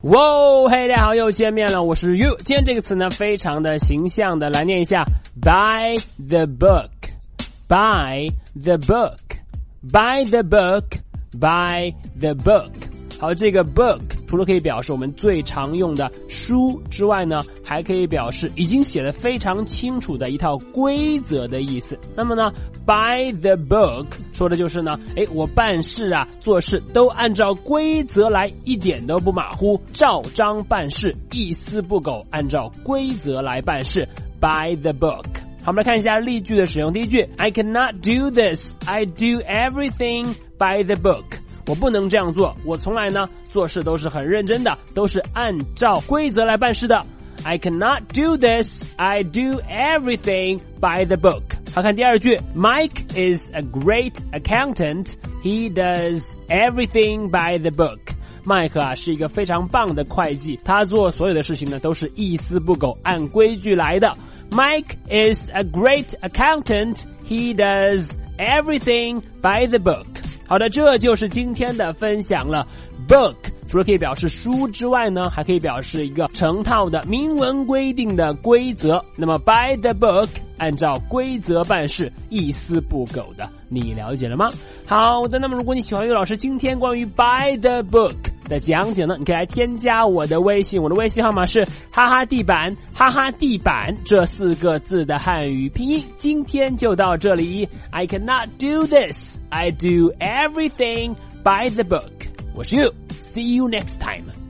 哇，嘿，大家好，又见面了，我是 You。今天这个词呢，非常的形象的来念一下 ，by the book，by the book，by the book，by the book。好，这个 book 除了可以表示我们最常用的书之外呢，还可以表示已经写得非常清楚的一套规则的意思。那么呢 by the book 说的就是呢，我办事啊做事都按照规则来，一点都不马虎，照章办事，一丝不苟，按照规则来办事 by the book。好，我们来看一下例句的使用。第一句 I cannot do this, I do everything by the book。我不能这样做，我从来呢做事都是很认真的，都是按照规则来办事的。I cannot do this, I do everything by the book。好，看第二句 Mike is a great accountant, he does everything by the book。麦克啊是一个非常棒的会计，他做所有的事情呢都是一丝不苟，按规矩来的。Mike is a great accountant, he does everything by the book。好的，这就是今天的分享了。Book 除了可以表示书之外呢，还可以表示一个成套的明文规定的规则。那么 by the book 按照规则办事，一丝不苟的，你了解了吗？好的，那么如果你喜欢于老师今天关于 by the book 的讲解呢，你可以来添加我的微信，我的微信号码是哈哈地板，哈哈地板这4个字的汉语拼音。今天就到这里 I cannot do this, I do everything by the book。我是 You, see you next time.